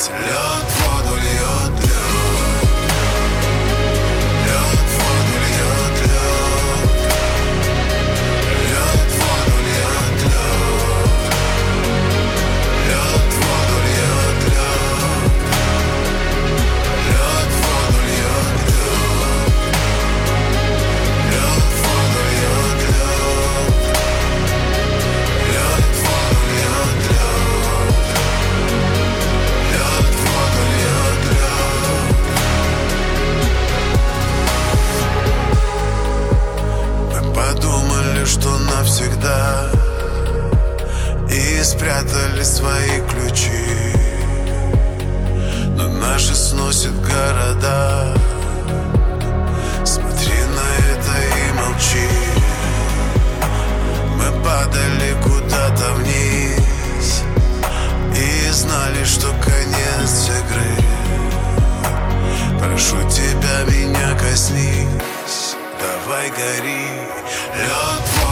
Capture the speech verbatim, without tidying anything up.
здесь. Лед воду льет, лед. Лед воду льет, лед. Лед воду льет, лед. Лед воду льет, лед. Лед воду льет, лед. Лед воду льет, лед. Лед воду льет, лед. Лед воду льет, лед. Мы подумали, что навсегда, и спрятали свои ключи, но наши сносят города. Смотри на это и молчи. Мы падали куда-то вниз и знали, что конец игры. Прошу тебя, меня коснись. Давай гори. Лед